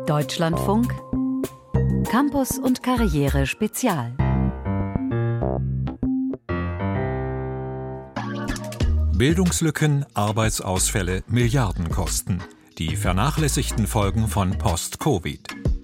Deutschlandfunk Campus und Karriere Spezial. Bildungslücken, Arbeitsausfälle, Milliardenkosten. Die vernachlässigten Folgen von Post-Covid.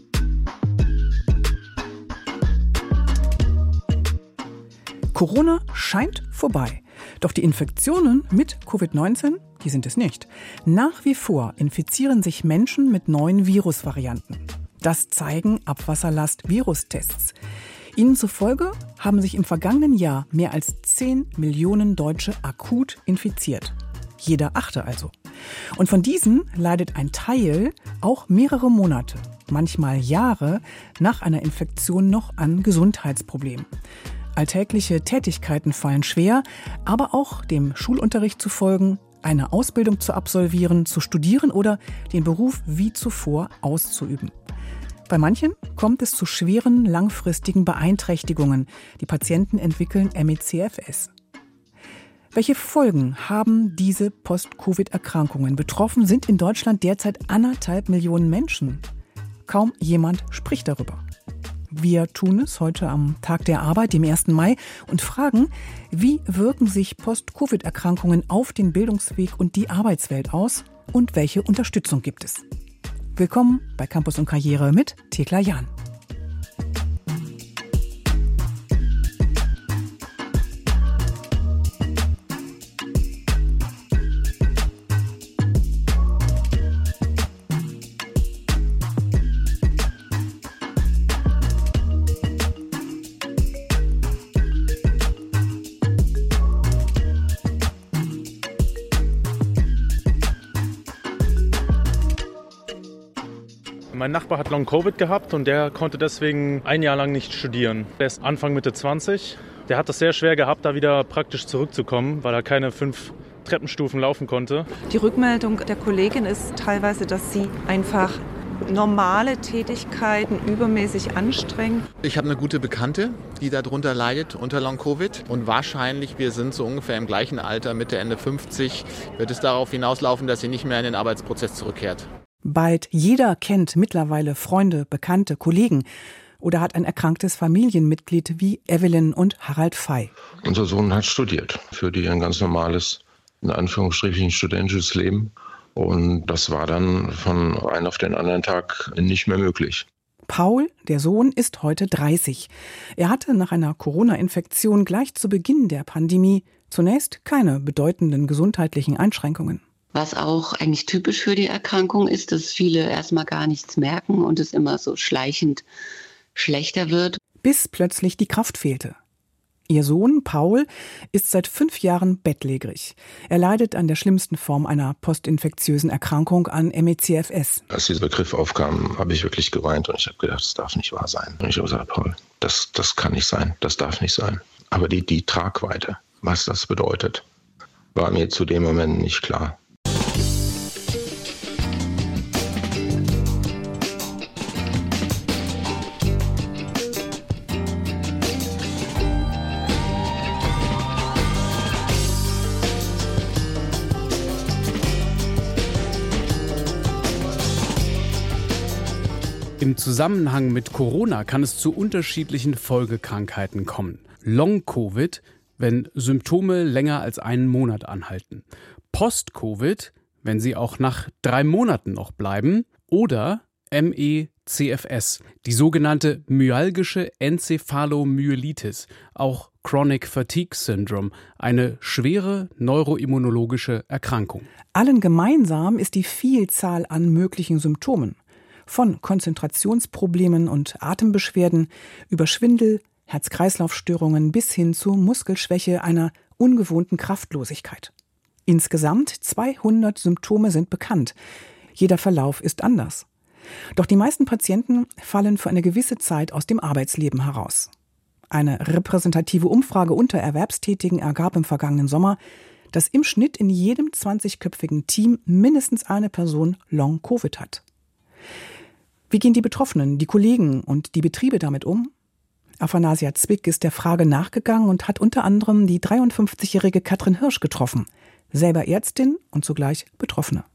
Corona scheint vorbei. Doch die Infektionen mit Covid-19, die sind es nicht. Nach wie vor infizieren sich Menschen mit neuen Virusvarianten. Das zeigen Abwasserlast-Virustests. Ihnen zufolge haben sich im vergangenen Jahr mehr als 10 Millionen Deutsche akut infiziert. Jeder Achte also. Und von diesen leidet ein Teil auch mehrere Monate, manchmal Jahre nach einer Infektion noch an Gesundheitsproblemen. Alltägliche Tätigkeiten fallen schwer, aber auch dem Schulunterricht zu folgen, eine Ausbildung zu absolvieren, zu studieren oder den Beruf wie zuvor auszuüben. Bei manchen kommt es zu schweren, langfristigen Beeinträchtigungen. Die Patienten entwickeln ME/CFS. Welche Folgen haben diese Post-Covid-Erkrankungen? Betroffen sind in Deutschland derzeit 1,5 Millionen Menschen. Kaum jemand spricht darüber. Wir tun es heute am Tag der Arbeit, dem 1. Mai, und fragen, wie wirken sich Post-Covid-Erkrankungen auf den Bildungsweg und die Arbeitswelt aus und welche Unterstützung gibt es? Willkommen bei Campus und Karriere mit Thekla Jahn. Mein Nachbar hat Long-Covid gehabt und der konnte deswegen ein Jahr lang nicht studieren. Der ist Anfang Mitte 20. Der hat es sehr schwer gehabt, da wieder praktisch zurückzukommen, weil er keine 5 Treppenstufen laufen konnte. Die Rückmeldung der Kollegin ist teilweise, dass sie einfach normale Tätigkeiten übermäßig anstrengen. Ich habe eine gute Bekannte, die darunter leidet, unter Long-Covid. Und wahrscheinlich, wir sind so ungefähr im gleichen Alter, Mitte, Ende 50, wird es darauf hinauslaufen, dass sie nicht mehr in den Arbeitsprozess zurückkehrt. Bald jeder kennt mittlerweile Freunde, Bekannte, Kollegen oder hat ein erkranktes Familienmitglied wie Evelyn und Harald Fey. Unser Sohn hat studiert, führte ein ganz normales, in Anführungsstrichen, studentisches Leben. Und das war dann von einem auf den anderen Tag nicht mehr möglich. Paul, der Sohn, ist heute 30. Er hatte nach einer Corona-Infektion gleich zu Beginn der Pandemie zunächst keine bedeutenden gesundheitlichen Einschränkungen. Was auch eigentlich typisch für die Erkrankung ist, dass viele erstmal gar nichts merken und es immer so schleichend schlechter wird. Bis plötzlich die Kraft fehlte. Ihr Sohn Paul ist seit 5 Jahren bettlägerig. Er leidet an der schlimmsten Form einer postinfektiösen Erkrankung, an ME/CFS. Als dieser Begriff aufkam, habe ich wirklich geweint und ich habe gedacht, das darf nicht wahr sein. Und ich habe gesagt, Paul, das kann nicht sein, das darf nicht sein. Aber die Tragweite, was das bedeutet, war mir zu dem Moment nicht klar. Im Zusammenhang mit Corona kann es zu unterschiedlichen Folgekrankheiten kommen. Long-Covid, wenn Symptome länger als einen Monat anhalten. Post-Covid, wenn sie auch nach 3 Monaten noch bleiben. Oder ME/CFS, die sogenannte myalgische Enzephalomyelitis, auch Chronic Fatigue Syndrome, eine schwere neuroimmunologische Erkrankung. Allen gemeinsam ist die Vielzahl an möglichen Symptomen. Von Konzentrationsproblemen und Atembeschwerden über Schwindel, Herz-Kreislauf-Störungen bis hin zu Muskelschwäche, einer ungewohnten Kraftlosigkeit. Insgesamt 200 Symptome sind bekannt. Jeder Verlauf ist anders. Doch die meisten Patienten fallen für eine gewisse Zeit aus dem Arbeitsleben heraus. Eine repräsentative Umfrage unter Erwerbstätigen ergab im vergangenen Sommer, dass im Schnitt in jedem 20-köpfigen Team mindestens eine Person Long-Covid hat. Wie gehen die Betroffenen, die Kollegen und die Betriebe damit um? Afanasia Zwick ist der Frage nachgegangen und hat unter anderem die 53-jährige Katrin Hirsch getroffen, selber Ärztin und zugleich Betroffene.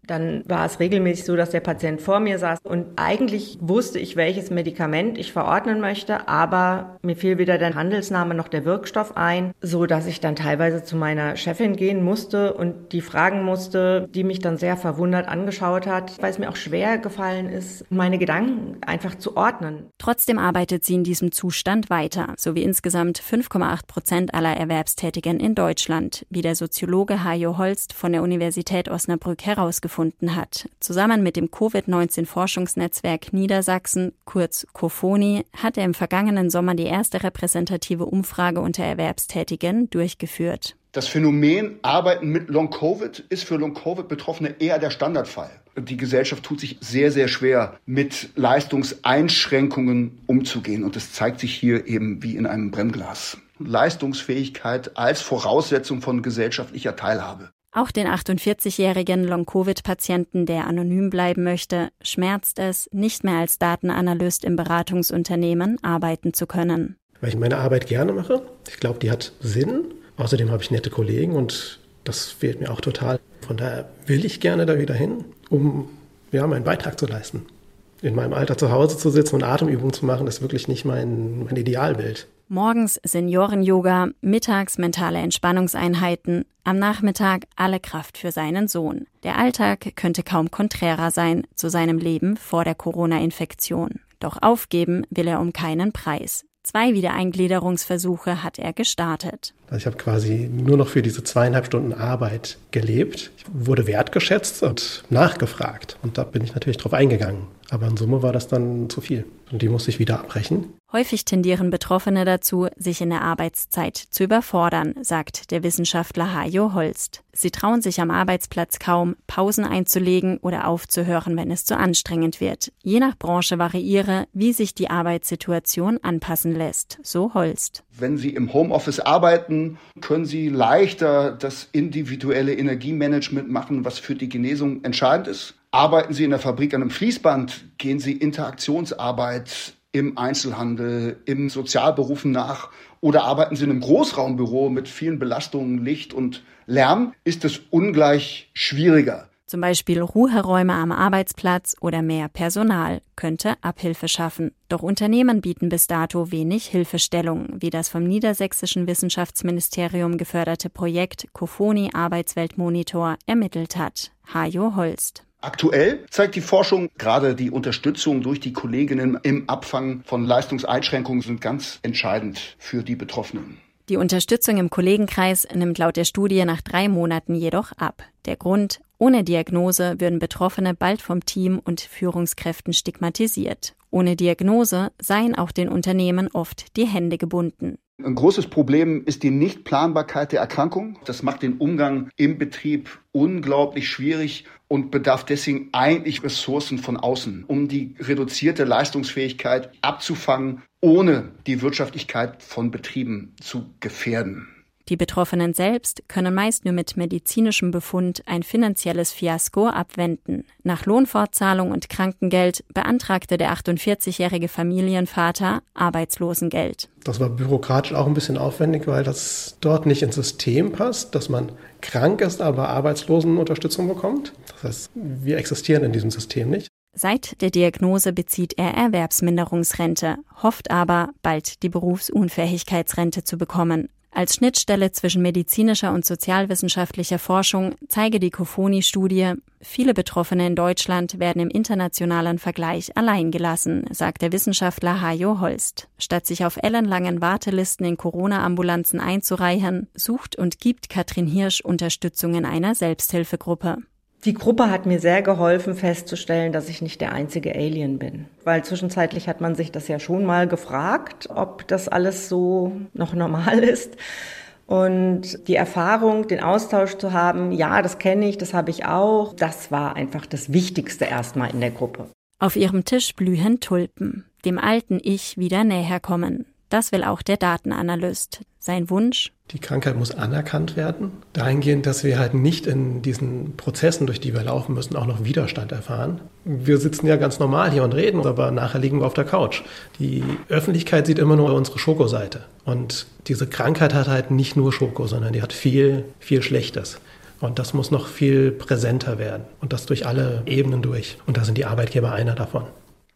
Dann war es regelmäßig so, dass der Patient vor mir saß und eigentlich wusste ich, welches Medikament ich verordnen möchte, aber mir fiel weder der Handelsname noch der Wirkstoff ein, so dass ich dann teilweise zu meiner Chefin gehen musste und die fragen musste, die mich dann sehr verwundert angeschaut hat, weil es mir auch schwer gefallen ist, meine Gedanken einfach zu ordnen. Trotzdem arbeitet sie in diesem Zustand weiter, so wie insgesamt 5,8% aller Erwerbstätigen in Deutschland, wie der Soziologe Hajo Holst von der Universität Osnabrück herausgefunden hat. Zusammen mit dem Covid-19-Forschungsnetzwerk Niedersachsen, kurz COFONI, hat er im vergangenen Sommer die erste repräsentative Umfrage unter Erwerbstätigen durchgeführt. Das Phänomen Arbeiten mit Long-Covid ist für Long-Covid-Betroffene eher der Standardfall. Die Gesellschaft tut sich sehr, sehr schwer, mit Leistungseinschränkungen umzugehen. Und das zeigt sich hier eben wie in einem Brennglas. Leistungsfähigkeit als Voraussetzung von gesellschaftlicher Teilhabe. Auch den 48-jährigen Long-Covid-Patienten, der anonym bleiben möchte, schmerzt es, nicht mehr als Datenanalyst im Beratungsunternehmen arbeiten zu können. Weil ich meine Arbeit gerne mache. Ich glaube, die hat Sinn. Außerdem habe ich nette Kollegen und das fehlt mir auch total. Von daher will ich gerne da wieder hin, um meinen Beitrag zu leisten. In meinem Alter zu Hause zu sitzen und Atemübungen zu machen, ist wirklich nicht mein Idealbild. Morgens Senioren-Yoga, mittags mentale Entspannungseinheiten, am Nachmittag alle Kraft für seinen Sohn. Der Alltag könnte kaum konträrer sein zu seinem Leben vor der Corona-Infektion. Doch aufgeben will er um keinen Preis. 2 Wiedereingliederungsversuche hat er gestartet. Also ich habe quasi nur noch für diese 2,5 Stunden Arbeit gelebt. Ich wurde wertgeschätzt und nachgefragt. Und da bin ich natürlich drauf eingegangen. Aber in Summe war das dann zu viel. Und die musste ich wieder abbrechen. Häufig tendieren Betroffene dazu, sich in der Arbeitszeit zu überfordern, sagt der Wissenschaftler Hajo Holst. Sie trauen sich am Arbeitsplatz kaum, Pausen einzulegen oder aufzuhören, wenn es zu anstrengend wird. Je nach Branche variiere, wie sich die Arbeitssituation anpassen lässt, so Holst. Wenn Sie im Homeoffice arbeiten, können Sie leichter das individuelle Energiemanagement machen, was für die Genesung entscheidend ist. Arbeiten Sie in der Fabrik an einem Fließband, gehen Sie Interaktionsarbeit im Einzelhandel, im Sozialberufen nach oder arbeiten Sie in einem Großraumbüro mit vielen Belastungen, Licht und Lärm, ist es ungleich schwieriger. Zum Beispiel Ruheräume am Arbeitsplatz oder mehr Personal könnte Abhilfe schaffen. Doch Unternehmen bieten bis dato wenig Hilfestellung, wie das vom niedersächsischen Wissenschaftsministerium geförderte Projekt COFONI Arbeitsweltmonitor ermittelt hat. Hajo Holst. Aktuell zeigt die Forschung, gerade die Unterstützung durch die Kolleginnen im Abfangen von Leistungseinschränkungen sind ganz entscheidend für die Betroffenen. Die Unterstützung im Kollegenkreis nimmt laut der Studie nach 3 Monaten jedoch ab. Der Grund: ohne Diagnose würden Betroffene bald vom Team und Führungskräften stigmatisiert. Ohne Diagnose seien auch den Unternehmen oft die Hände gebunden. Ein großes Problem ist die Nichtplanbarkeit der Erkrankung. Das macht den Umgang im Betrieb unglaublich schwierig und bedarf deswegen eigentlich Ressourcen von außen, um die reduzierte Leistungsfähigkeit abzufangen, ohne die Wirtschaftlichkeit von Betrieben zu gefährden. Die Betroffenen selbst können meist nur mit medizinischem Befund ein finanzielles Fiasko abwenden. Nach Lohnfortzahlung und Krankengeld beantragte der 48-jährige Familienvater Arbeitslosengeld. Das war bürokratisch auch ein bisschen aufwendig, weil das dort nicht ins System passt, dass man krank ist, aber Arbeitslosenunterstützung bekommt. Das heißt, wir existieren in diesem System nicht. Seit der Diagnose bezieht er Erwerbsminderungsrente, hofft aber, bald die Berufsunfähigkeitsrente zu bekommen. Als Schnittstelle zwischen medizinischer und sozialwissenschaftlicher Forschung zeige die COFONI-Studie, viele Betroffene in Deutschland werden im internationalen Vergleich allein gelassen, sagt der Wissenschaftler Hajo Holst. Statt sich auf ellenlangen Wartelisten in Corona-Ambulanzen einzureihen, sucht und gibt Katrin Hirsch Unterstützung in einer Selbsthilfegruppe. Die Gruppe hat mir sehr geholfen, festzustellen, dass ich nicht der einzige Alien bin. Weil zwischenzeitlich hat man sich das ja schon mal gefragt, ob das alles so noch normal ist. Und die Erfahrung, den Austausch zu haben, ja, das kenne ich, das habe ich auch, das war einfach das Wichtigste erstmal in der Gruppe. Auf ihrem Tisch blühen Tulpen, dem alten Ich wieder näher kommen. Das will auch der Datenanalyst. Sein Wunsch? Die Krankheit muss anerkannt werden, dahingehend, dass wir halt nicht in diesen Prozessen, durch die wir laufen müssen, auch noch Widerstand erfahren. Wir sitzen ja ganz normal hier und reden, aber nachher liegen wir auf der Couch. Die Öffentlichkeit sieht immer nur unsere Schokoseite. Und diese Krankheit hat halt nicht nur Schoko, sondern die hat viel, viel Schlechtes. Und das muss noch viel präsenter werden und das durch alle Ebenen durch. Und da sind die Arbeitgeber einer davon.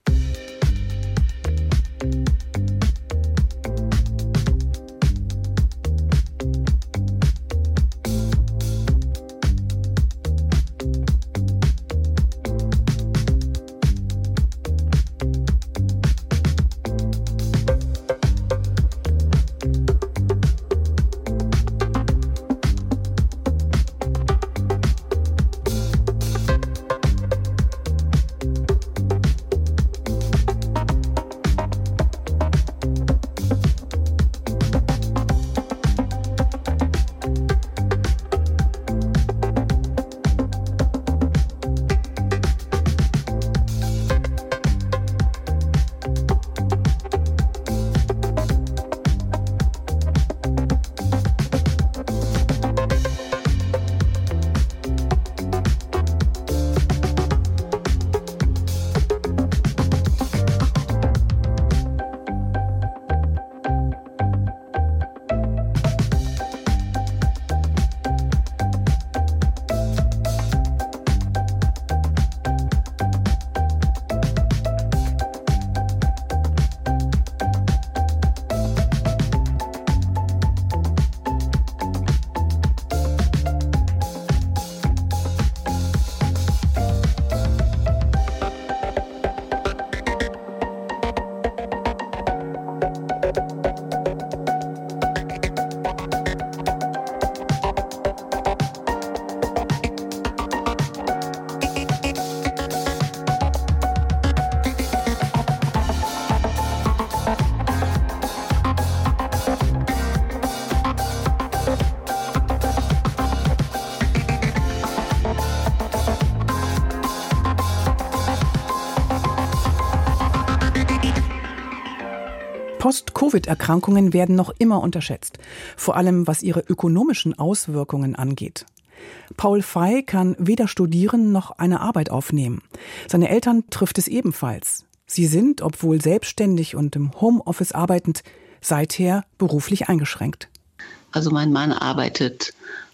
Post-Covid-Erkrankungen werden noch immer unterschätzt, vor allem was ihre ökonomischen Auswirkungen angeht. Paul Fey kann weder studieren noch eine Arbeit aufnehmen. Seine Eltern trifft es ebenfalls. Sie sind, obwohl selbstständig und im Homeoffice arbeitend, seither beruflich eingeschränkt. Also mein Mann arbeitet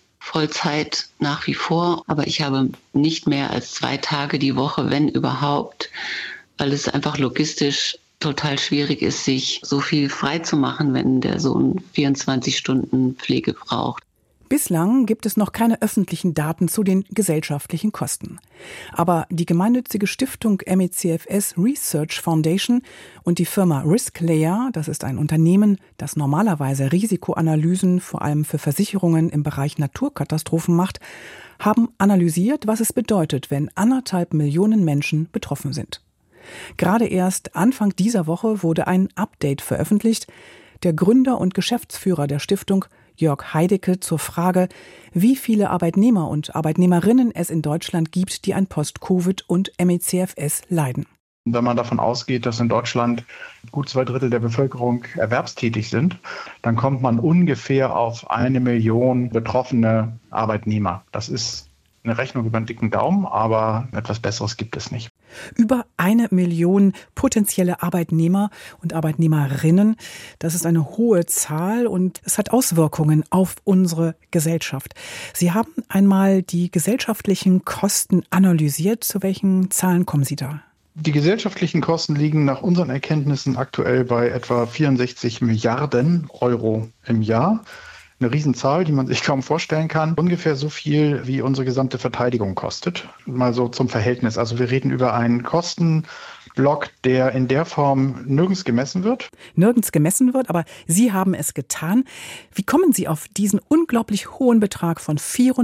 Vollzeit nach wie vor, aber ich habe nicht mehr als 2 Tage die Woche, wenn überhaupt, weil es einfach logistisch total schwierig ist, sich so viel frei zu machen, wenn der Sohn 24 Stunden Pflege braucht. Bislang gibt es noch keine öffentlichen Daten zu den gesellschaftlichen Kosten. Aber die gemeinnützige Stiftung MECFS Research Foundation und die Firma RiskLayer, das ist ein Unternehmen, das normalerweise Risikoanalysen vor allem für Versicherungen im Bereich Naturkatastrophen macht, haben analysiert, was es bedeutet, wenn 1,5 Millionen Menschen betroffen sind. Gerade erst Anfang dieser Woche wurde ein Update veröffentlicht. Der Gründer und Geschäftsführer der Stiftung, Jörg Heidecke, zur Frage, wie viele Arbeitnehmer und Arbeitnehmerinnen es in Deutschland gibt, die an Post-Covid und MECFS leiden. Wenn man davon ausgeht, dass in Deutschland gut 2/3 der Bevölkerung erwerbstätig sind, dann kommt man ungefähr auf 1 Million betroffene Arbeitnehmer. Das ist eine Rechnung über einen dicken Daumen, aber etwas Besseres gibt es nicht. Über 1 Million potenzielle Arbeitnehmer und Arbeitnehmerinnen. Das ist eine hohe Zahl und es hat Auswirkungen auf unsere Gesellschaft. Sie haben einmal die gesellschaftlichen Kosten analysiert. Zu welchen Zahlen kommen Sie da? Die gesellschaftlichen Kosten liegen nach unseren Erkenntnissen aktuell bei etwa 64 Milliarden Euro im Jahr. Eine Riesenzahl, die man sich kaum vorstellen kann. Ungefähr so viel, wie unsere gesamte Verteidigung kostet. Mal so zum Verhältnis. Also wir reden über einen Kostenblock, der in der Form nirgends gemessen wird. Nirgends gemessen wird, aber Sie haben es getan. Wie kommen Sie auf diesen unglaublich hohen Betrag von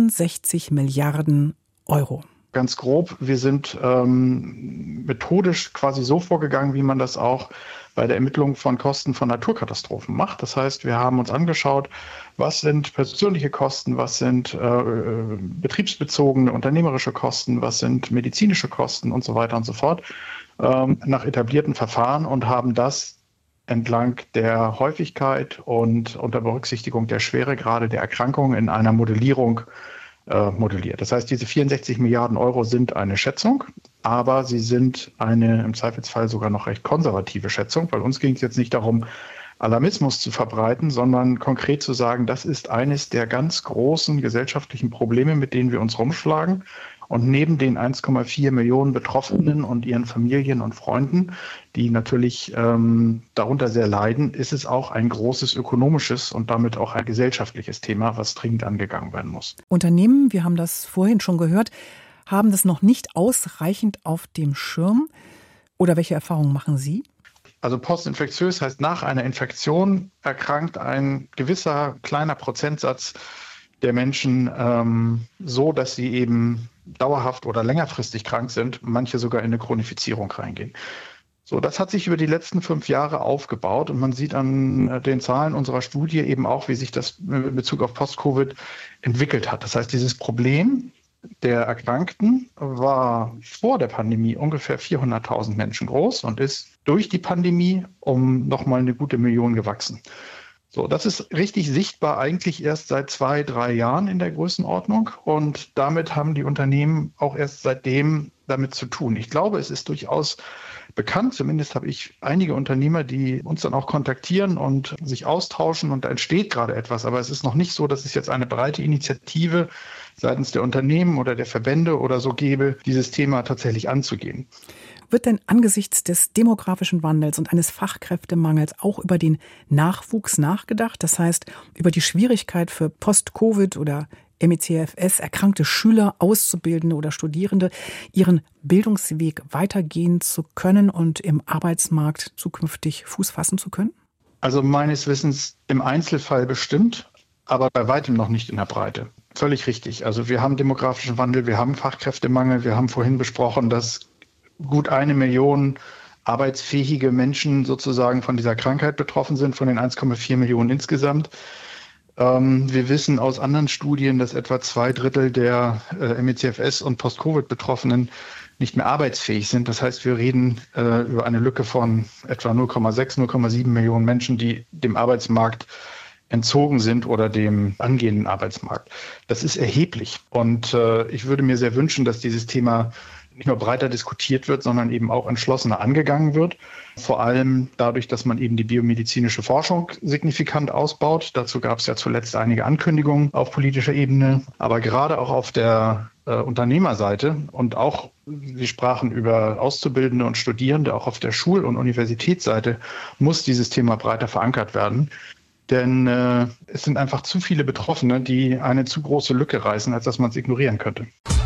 64 Milliarden Euro? Ganz grob, wir sind methodisch quasi so vorgegangen, wie man das auch bei der Ermittlung von Kosten von Naturkatastrophen macht. Das heißt, wir haben uns angeschaut, was sind persönliche Kosten, was sind betriebsbezogene, unternehmerische Kosten, was sind medizinische Kosten und so weiter und so fort, nach etablierten Verfahren und haben das entlang der Häufigkeit und unter Berücksichtigung der Schweregrade der Erkrankung in einer Modellierung modelliert. Das heißt, diese 64 Milliarden Euro sind eine Schätzung, aber sie sind eine im Zweifelsfall sogar noch recht konservative Schätzung, weil uns ging es jetzt nicht darum, Alarmismus zu verbreiten, sondern konkret zu sagen, das ist eines der ganz großen gesellschaftlichen Probleme, mit denen wir uns rumschlagen. Und neben den 1,4 Millionen Betroffenen und ihren Familien und Freunden, die natürlich darunter sehr leiden, ist es auch ein großes ökonomisches und damit auch ein gesellschaftliches Thema, was dringend angegangen werden muss. Unternehmen, wir haben das vorhin schon gehört, haben das noch nicht ausreichend auf dem Schirm. Oder welche Erfahrungen machen Sie? Also postinfektiös heißt, nach einer Infektion erkrankt ein gewisser kleiner Prozentsatz der Menschen so, dass sie eben dauerhaft oder längerfristig krank sind, manche sogar in eine Chronifizierung reingehen. So, das hat sich über die letzten 5 Jahre aufgebaut und man sieht an den Zahlen unserer Studie eben auch, wie sich das in Bezug auf Post-Covid entwickelt hat. Das heißt, dieses Problem der Erkrankten war vor der Pandemie ungefähr 400.000 Menschen groß und ist durch die Pandemie um nochmal eine gute Million gewachsen. So, das ist richtig sichtbar eigentlich erst seit 2-3 Jahren in der Größenordnung und damit haben die Unternehmen auch erst seitdem damit zu tun. Ich glaube, es ist durchaus bekannt, zumindest habe ich einige Unternehmer, die uns dann auch kontaktieren und sich austauschen und da entsteht gerade etwas, aber es ist noch nicht so, dass es jetzt eine breite Initiative seitens der Unternehmen oder der Verbände oder so gäbe, dieses Thema tatsächlich anzugehen. Wird denn angesichts des demografischen Wandels und eines Fachkräftemangels auch über den Nachwuchs nachgedacht? Das heißt, über die Schwierigkeit für Post-Covid oder MECFS erkrankte Schüler, Auszubildende oder Studierende, ihren Bildungsweg weitergehen zu können und im Arbeitsmarkt zukünftig Fuß fassen zu können? Also meines Wissens im Einzelfall bestimmt, aber bei weitem noch nicht in der Breite. Völlig richtig. Also wir haben demografischen Wandel, wir haben Fachkräftemangel, wir haben vorhin besprochen, dass gut 1 Million arbeitsfähige Menschen sozusagen von dieser Krankheit betroffen sind, von den 1,4 Millionen insgesamt. Wir wissen aus anderen Studien, dass etwa 2/3 der MECFS- und Post-Covid-Betroffenen nicht mehr arbeitsfähig sind. Das heißt, wir reden über eine Lücke von etwa 0,6, 0,7 Millionen Menschen, die dem Arbeitsmarkt entzogen sind oder dem angehenden Arbeitsmarkt. Das ist erheblich. Und ich würde mir sehr wünschen, dass dieses Thema nicht nur breiter diskutiert wird, sondern eben auch entschlossener angegangen wird. Vor allem dadurch, dass man eben die biomedizinische Forschung signifikant ausbaut. Dazu gab es ja zuletzt einige Ankündigungen auf politischer Ebene. Aber gerade auch auf der Unternehmerseite und auch, Sie sprachen über Auszubildende und Studierende, auch auf der Schul- und Universitätsseite muss dieses Thema breiter verankert werden. Denn es sind einfach zu viele Betroffene, die eine zu große Lücke reißen, als dass man es ignorieren könnte.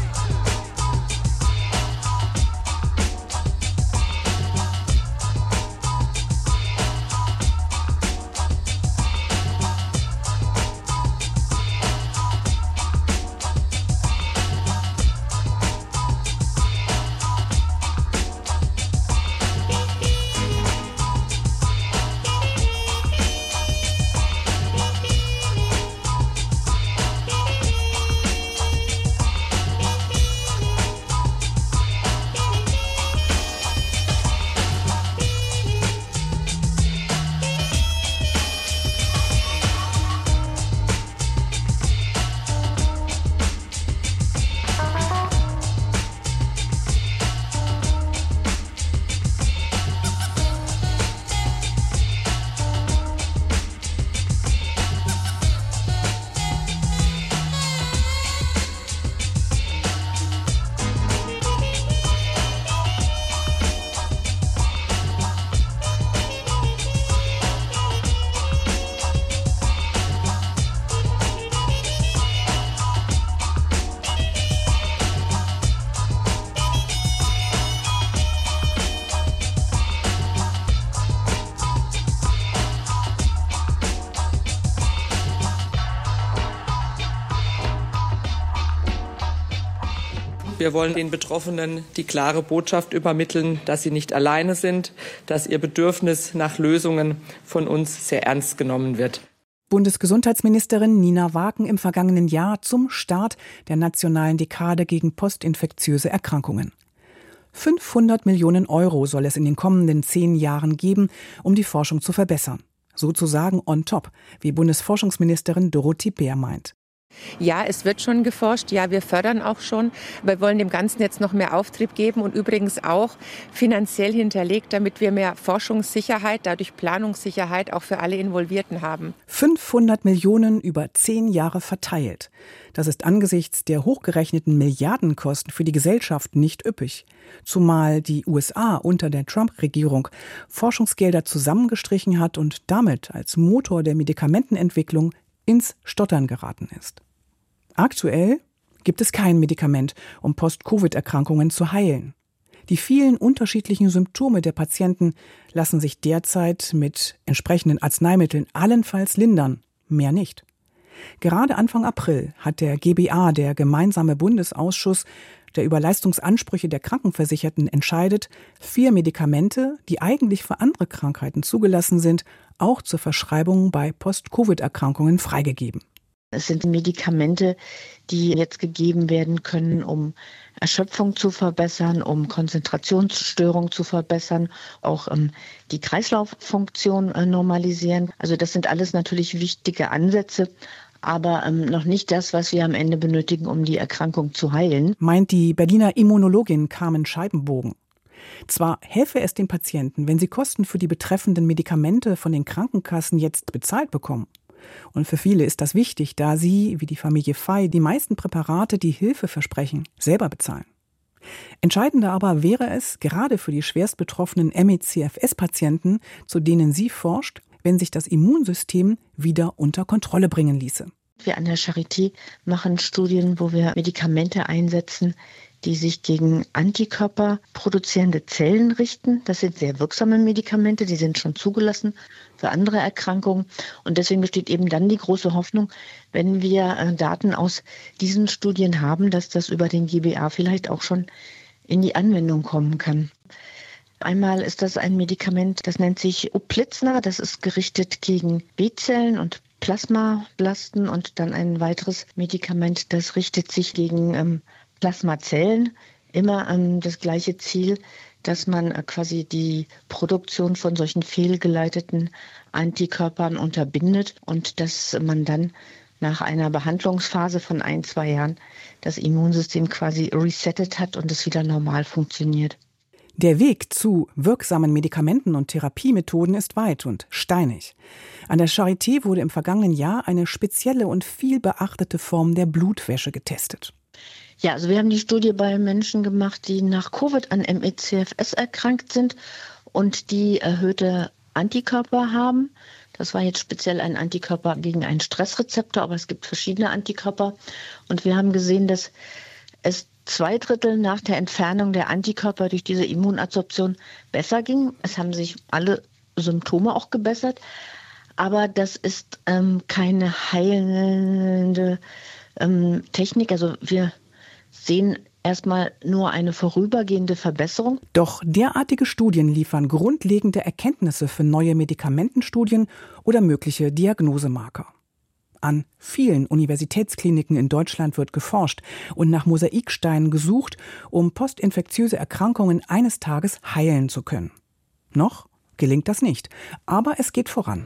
Wir wollen den Betroffenen die klare Botschaft übermitteln, dass sie nicht alleine sind, dass ihr Bedürfnis nach Lösungen von uns sehr ernst genommen wird. Bundesgesundheitsministerin Nina Waken im vergangenen Jahr zum Start der nationalen Dekade gegen postinfektiöse Erkrankungen. 500 Millionen Euro soll es in den kommenden 10 Jahren geben, um die Forschung zu verbessern. Sozusagen on top, wie Bundesforschungsministerin Dorothee Bär meint. Ja, es wird schon geforscht. Ja, wir fördern auch schon. Wir wollen dem Ganzen jetzt noch mehr Auftrieb geben und übrigens auch finanziell hinterlegt, damit wir mehr Forschungssicherheit, dadurch Planungssicherheit auch für alle Involvierten haben. 500 Millionen über 10 Jahre verteilt. Das ist angesichts der hochgerechneten Milliardenkosten für die Gesellschaft nicht üppig. Zumal die USA unter der Trump-Regierung Forschungsgelder zusammengestrichen hat und damit als Motor der Medikamentenentwicklung ins Stottern geraten ist. Aktuell gibt es kein Medikament, um Post-Covid-Erkrankungen zu heilen. Die vielen unterschiedlichen Symptome der Patienten lassen sich derzeit mit entsprechenden Arzneimitteln allenfalls lindern, mehr nicht. Gerade Anfang April hat der GBA, der Gemeinsame Bundesausschuss, der über Leistungsansprüche der Krankenversicherten entscheidet, 4 Medikamente, die eigentlich für andere Krankheiten zugelassen sind, auch zur Verschreibung bei Post-Covid-Erkrankungen freigegeben. Es sind Medikamente, die jetzt gegeben werden können, um Erschöpfung zu verbessern, um Konzentrationsstörung zu verbessern, auch die Kreislauffunktion normalisieren. Also das sind alles natürlich wichtige Ansätze, aber noch nicht das, was wir am Ende benötigen, um die Erkrankung zu heilen. Meint die Berliner Immunologin Carmen Scheibenbogen. Zwar helfe es den Patienten, wenn sie Kosten für die betreffenden Medikamente von den Krankenkassen jetzt bezahlt bekommen. Und für viele ist das wichtig, da sie, wie die Familie Fey, die meisten Präparate, die Hilfe versprechen, selber bezahlen. Entscheidender aber wäre es, gerade für die schwerst betroffenen ME/CFS-Patienten, zu denen sie forscht, wenn sich das Immunsystem wieder unter Kontrolle bringen ließe. Wir an der Charité machen Studien, wo wir Medikamente einsetzen, die sich gegen Antikörper produzierende Zellen richten. Das sind sehr wirksame Medikamente, die sind schon zugelassen für andere Erkrankungen. Und deswegen besteht eben dann die große Hoffnung, wenn wir Daten aus diesen Studien haben, dass das über den GBA vielleicht auch schon in die Anwendung kommen kann. Einmal ist das ein Medikament, das nennt sich Uplizna, das ist gerichtet gegen B-Zellen und Plasmablasten, und dann ein weiteres Medikament, das richtet sich gegen Plasmazellen, immer das gleiche Ziel, dass man quasi die Produktion von solchen fehlgeleiteten Antikörpern unterbindet und dass man dann nach einer Behandlungsphase von 1-2 Jahren das Immunsystem quasi resettet hat und es wieder normal funktioniert. Der Weg zu wirksamen Medikamenten und Therapiemethoden ist weit und steinig. An der Charité wurde im vergangenen Jahr eine spezielle und viel beachtete Form der Blutwäsche getestet. Ja, also wir haben die Studie bei Menschen gemacht, die nach Covid an ME/CFS erkrankt sind und die erhöhte Antikörper haben. Das war jetzt speziell ein Antikörper gegen einen Stressrezeptor, aber es gibt verschiedene Antikörper. Und wir haben gesehen, dass es 2/3 nach der Entfernung der Antikörper durch diese Immunadsorption besser ging. Es haben sich alle Symptome auch gebessert, aber das ist keine heilende Technik. Also wir sehen erstmal nur eine vorübergehende Verbesserung. Doch derartige Studien liefern grundlegende Erkenntnisse für neue Medikamentenstudien oder mögliche Diagnosemarker. An vielen Universitätskliniken in Deutschland wird geforscht und nach Mosaiksteinen gesucht, um postinfektiöse Erkrankungen eines Tages heilen zu können. Noch gelingt das nicht, aber es geht voran.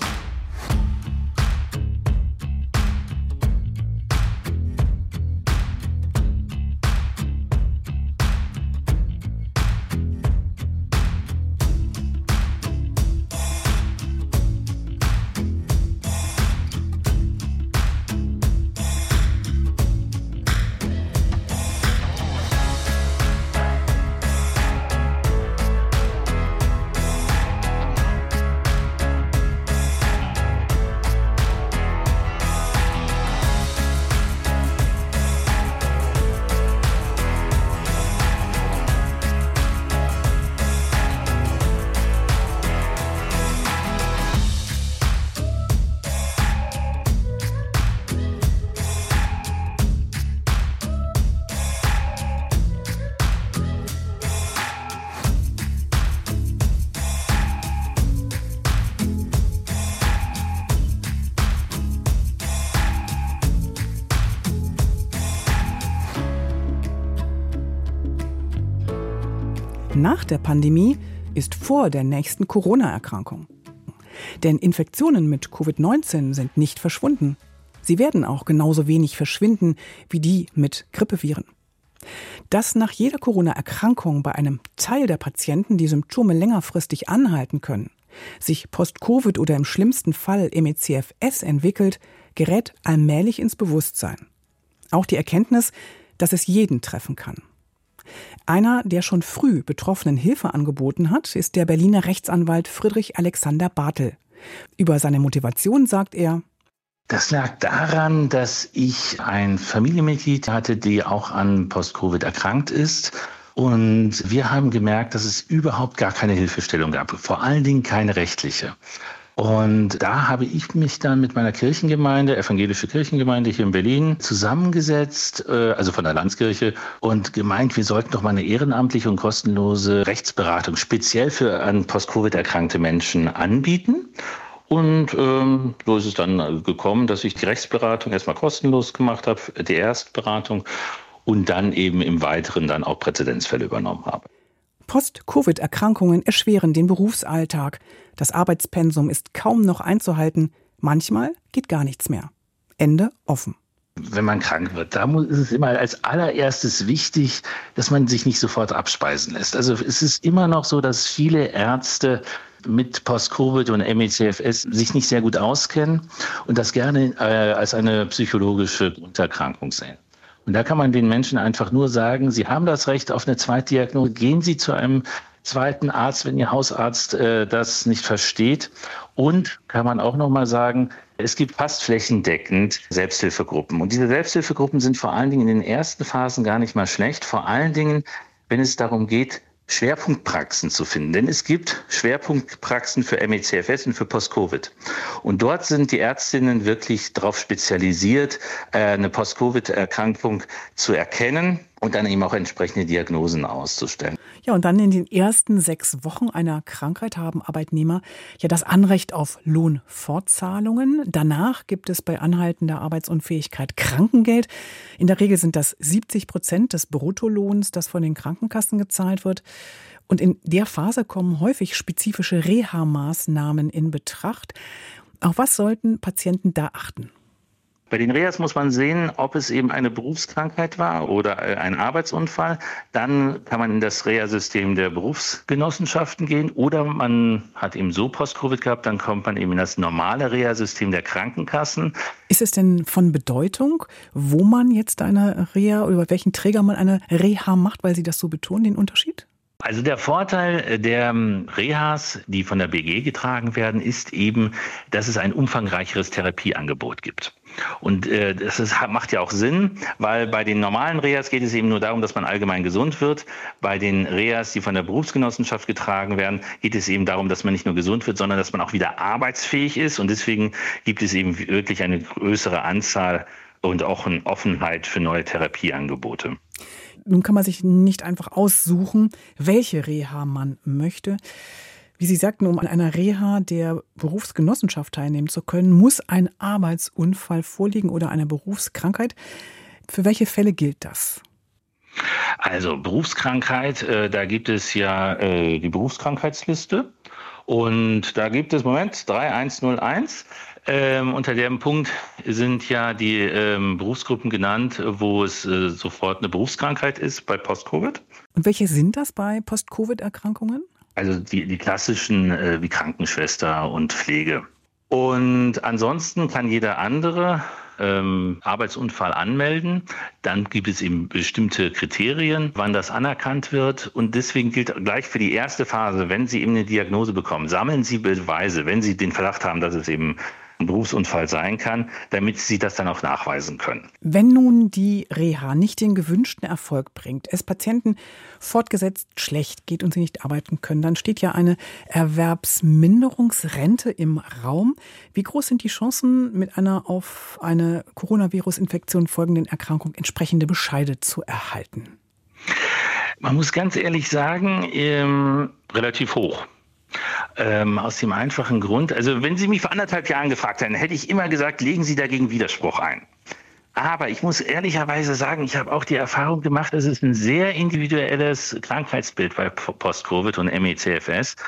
Nach der Pandemie ist vor der nächsten Corona-Erkrankung. Denn Infektionen mit Covid-19 sind nicht verschwunden. Sie werden auch genauso wenig verschwinden wie die mit Grippeviren. Dass nach jeder Corona-Erkrankung bei einem Teil der Patienten die Symptome längerfristig anhalten können, sich Post-Covid oder im schlimmsten Fall ME/CFS entwickelt, gerät allmählich ins Bewusstsein. Auch die Erkenntnis, dass es jeden treffen kann. Einer, der schon früh Betroffenen Hilfe angeboten hat, ist der Berliner Rechtsanwalt Friedrich Alexander Bartel. Über seine Motivation sagt er: Das lag daran, dass ich ein Familienmitglied hatte, die auch an Post-Covid erkrankt ist. Und wir haben gemerkt, dass es überhaupt gar keine Hilfestellung gab, vor allen Dingen keine rechtliche. Und da habe ich mich dann mit meiner Kirchengemeinde, evangelische Kirchengemeinde hier in Berlin, zusammengesetzt, also von der Landeskirche, und gemeint, wir sollten doch mal eine ehrenamtliche und kostenlose Rechtsberatung speziell für an Post-Covid erkrankte Menschen anbieten. Und so ist es dann gekommen, dass ich die Rechtsberatung erstmal kostenlos gemacht habe, die Erstberatung, und dann eben im Weiteren dann auch Präzedenzfälle übernommen habe. Post-Covid-Erkrankungen erschweren den Berufsalltag. Das Arbeitspensum ist kaum noch einzuhalten. Manchmal geht gar nichts mehr. Ende offen. Wenn man krank wird, da ist es immer als allererstes wichtig, dass man sich nicht sofort abspeisen lässt. Also es ist immer noch so, dass viele Ärzte mit Post-Covid und ME/CFS sich nicht sehr gut auskennen und das gerne als eine psychologische Grunderkrankung sehen. Und da kann man den Menschen einfach nur sagen, sie haben das Recht auf eine Zweitdiagnose. Gehen Sie zu einem zweiten Arzt, wenn Ihr Hausarzt das nicht versteht. Und kann man auch noch mal sagen, es gibt fast flächendeckend Selbsthilfegruppen. Und diese Selbsthilfegruppen sind vor allen Dingen in den ersten Phasen gar nicht mal schlecht. Vor allen Dingen, wenn es darum geht, Schwerpunktpraxen zu finden. Denn es gibt Schwerpunktpraxen für ME/CFS und für Post-Covid. Und dort sind die Ärztinnen wirklich darauf spezialisiert, eine Post-Covid-Erkrankung zu erkennen und dann eben auch entsprechende Diagnosen auszustellen. Ja, und dann in den ersten 6 Wochen einer Krankheit haben Arbeitnehmer ja das Anrecht auf Lohnfortzahlungen. Danach gibt es bei anhaltender Arbeitsunfähigkeit Krankengeld. In der Regel sind das 70% des Bruttolohns, das von den Krankenkassen gezahlt wird. Und in der Phase kommen häufig spezifische Reha-Maßnahmen in Betracht. Auf was sollten Patienten da achten? Bei den Rehas muss man sehen, ob es eben eine Berufskrankheit war oder ein Arbeitsunfall. Dann kann man in das Reha-System der Berufsgenossenschaften gehen oder man hat eben so Post-Covid gehabt, dann kommt man eben in das normale Reha-System der Krankenkassen. Ist es denn von Bedeutung, wo man jetzt eine Reha oder über welchen Träger man eine Reha macht, weil Sie das so betonen, den Unterschied? Also der Vorteil der Rehas, die von der BG getragen werden, ist eben, dass es ein umfangreicheres Therapieangebot gibt. Und macht ja auch Sinn, weil bei den normalen Rehas geht es eben nur darum, dass man allgemein gesund wird. Bei den Rehas, die von der Berufsgenossenschaft getragen werden, geht es eben darum, dass man nicht nur gesund wird, sondern dass man auch wieder arbeitsfähig ist. Und deswegen gibt es eben wirklich eine größere Anzahl und auch eine Offenheit für neue Therapieangebote. Nun kann man sich nicht einfach aussuchen, welche Reha man möchte. Wie Sie sagten, um an einer Reha der Berufsgenossenschaft teilnehmen zu können, muss ein Arbeitsunfall vorliegen oder eine Berufskrankheit. Für welche Fälle gilt das? Also Berufskrankheit, da gibt es ja die Berufskrankheitsliste. Und da gibt es, 3101. Unter dem Punkt sind ja die Berufsgruppen genannt, wo es sofort eine Berufskrankheit ist bei Post-Covid. Und welche sind das bei Post-Covid-Erkrankungen? Also die klassischen wie Krankenschwester und Pflege. Und ansonsten kann jeder andere Arbeitsunfall anmelden. Dann gibt es eben bestimmte Kriterien, wann das anerkannt wird. Und deswegen gilt gleich für die erste Phase, wenn Sie eben eine Diagnose bekommen, sammeln Sie Beweise, wenn Sie den Verdacht haben, dass es eben ein Berufsunfall sein kann, damit Sie das dann auch nachweisen können. Wenn nun die Reha nicht den gewünschten Erfolg bringt, es Patienten fortgesetzt schlecht geht und sie nicht arbeiten können, dann steht ja eine Erwerbsminderungsrente im Raum. Wie groß sind die Chancen, mit einer auf eine Coronavirus-Infektion folgenden Erkrankung entsprechende Bescheide zu erhalten? Man muss ganz ehrlich sagen, relativ hoch. Aus dem einfachen Grund, also wenn Sie mich vor 1,5 Jahren gefragt hätten, hätte ich immer gesagt, legen Sie dagegen Widerspruch ein. Aber ich muss ehrlicherweise sagen, ich habe auch die Erfahrung gemacht, es ist ein sehr individuelles Krankheitsbild bei Post-Covid und ME/CFS.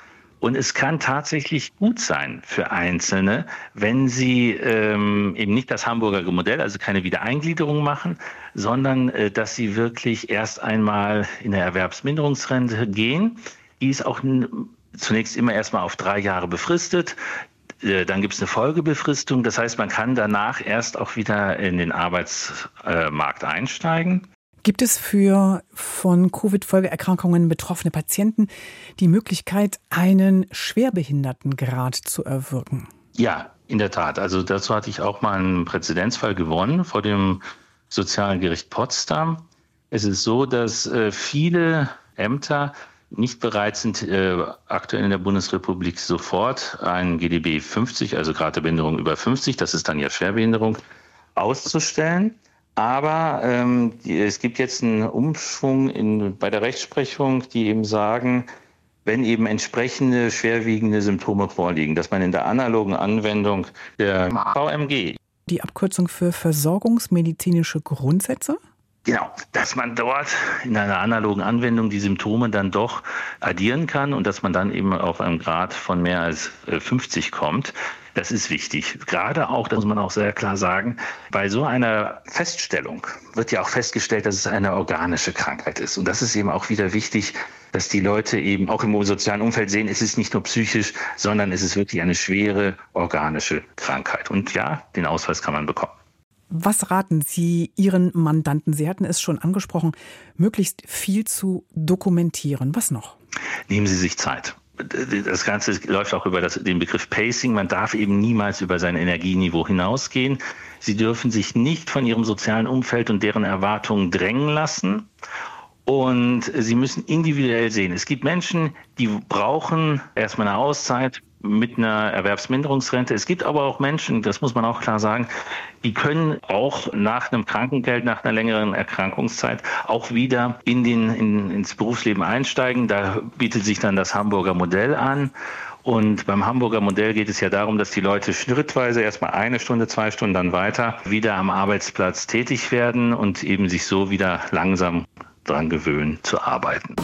Und es kann tatsächlich gut sein für Einzelne, wenn sie eben nicht das Hamburger Modell, also keine Wiedereingliederung machen, sondern dass sie wirklich erst einmal in der Erwerbsminderungsrente gehen. Die ist auch zunächst immer erstmal auf 3 Jahre befristet. Dann gibt es eine Folgebefristung. Das heißt, man kann danach erst auch wieder in den Arbeitsmarkt einsteigen. Gibt es für von Covid-Folgeerkrankungen betroffene Patienten die Möglichkeit, einen Schwerbehindertengrad zu erwirken? Ja, in der Tat. Also dazu hatte ich auch mal einen Präzedenzfall gewonnen vor dem Sozialgericht Potsdam. Es ist so, dass viele Ämter nicht bereit sind, aktuell in der Bundesrepublik sofort ein GDB 50, also Grad der Behinderung über 50, das ist dann ja Schwerbehinderung, auszustellen. Aber es gibt jetzt einen Umschwung bei der Rechtsprechung, die eben sagen, wenn eben entsprechende schwerwiegende Symptome vorliegen, dass man in der analogen Anwendung der VMG. Die Abkürzung für versorgungsmedizinische Grundsätze? Genau, dass man dort in einer analogen Anwendung die Symptome dann doch addieren kann und dass man dann eben auf einen Grad von mehr als 50 kommt. Das ist wichtig. Gerade auch, das muss man auch sehr klar sagen, bei so einer Feststellung wird ja auch festgestellt, dass es eine organische Krankheit ist. Und das ist eben auch wieder wichtig, dass die Leute eben auch im sozialen Umfeld sehen, es ist nicht nur psychisch, sondern es ist wirklich eine schwere organische Krankheit. Und ja, den Ausweis kann man bekommen. Was raten Sie Ihren Mandanten? Sie hatten es schon angesprochen, möglichst viel zu dokumentieren. Was noch? Nehmen Sie sich Zeit. Das Ganze läuft auch über den Begriff Pacing. Man darf eben niemals über sein Energieniveau hinausgehen. Sie dürfen sich nicht von Ihrem sozialen Umfeld und deren Erwartungen drängen lassen. Und Sie müssen individuell sehen. Es gibt Menschen, die brauchen erstmal eine Auszeit mit einer Erwerbsminderungsrente. Es gibt aber auch Menschen, das muss man auch klar sagen, die können auch nach einem Krankengeld, nach einer längeren Erkrankungszeit auch wieder ins Berufsleben einsteigen. Da bietet sich dann das Hamburger Modell an. Und beim Hamburger Modell geht es ja darum, dass die Leute schrittweise erstmal 1 Stunde, 2 Stunden dann weiter wieder am Arbeitsplatz tätig werden und eben sich so wieder langsam dran gewöhnen zu arbeiten.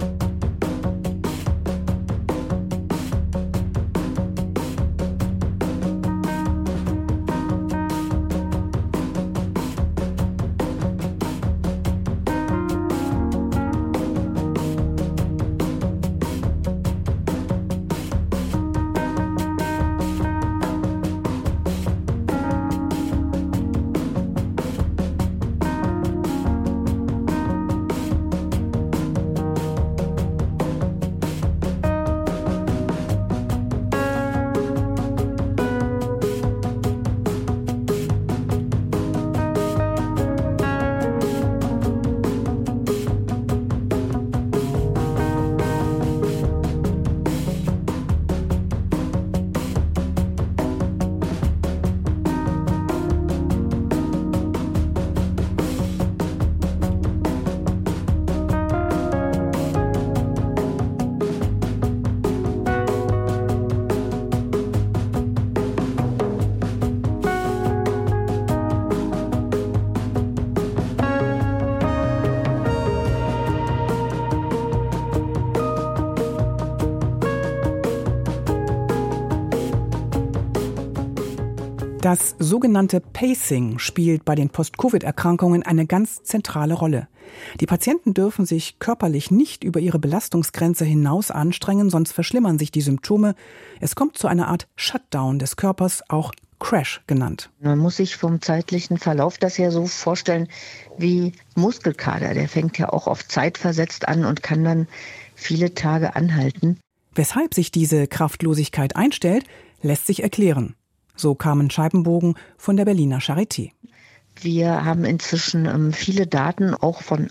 Das sogenannte Pacing spielt bei den Post-Covid-Erkrankungen eine ganz zentrale Rolle. Die Patienten dürfen sich körperlich nicht über ihre Belastungsgrenze hinaus anstrengen, sonst verschlimmern sich die Symptome. Es kommt zu einer Art Shutdown des Körpers, auch Crash genannt. Man muss sich vom zeitlichen Verlauf das ja so vorstellen wie Muskelkater. Der fängt ja auch oft zeitversetzt an und kann dann viele Tage anhalten. Weshalb sich diese Kraftlosigkeit einstellt, lässt sich erklären. So Carmen Scheibenbogen von der Berliner Charité. Wir haben inzwischen viele Daten auch von